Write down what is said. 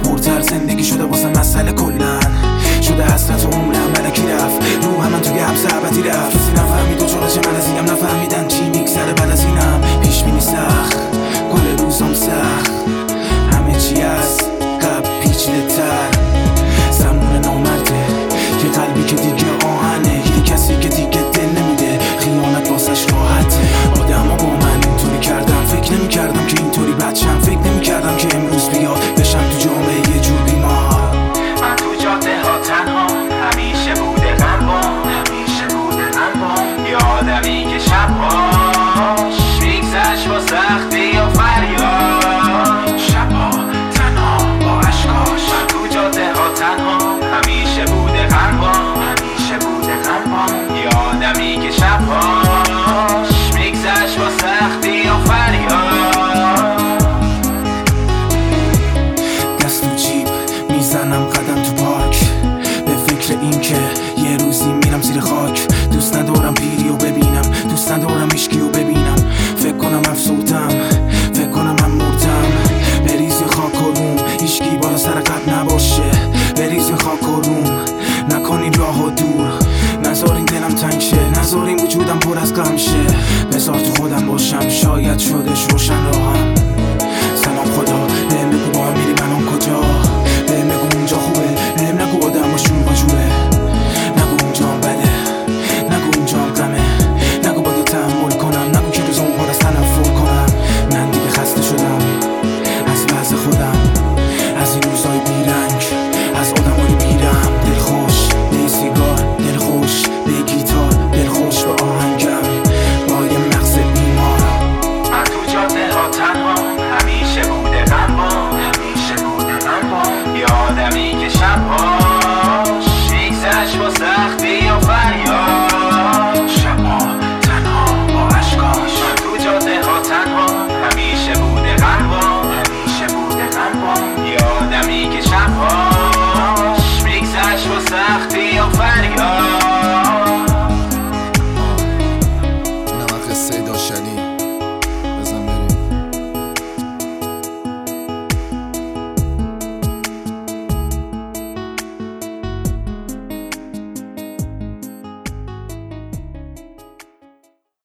پرتر زندگی شده واسه مسئله کلن، شده حسرت و عمرم ملکی رفت، روح من توی حبس ابدی رفت. کسی نفهمید و چالش من از اینم نفهمیدن چی میگذره بعد از اینم. پیش بینی سخت، کل روزم سخت، همه چی از قبل پیچیده تر.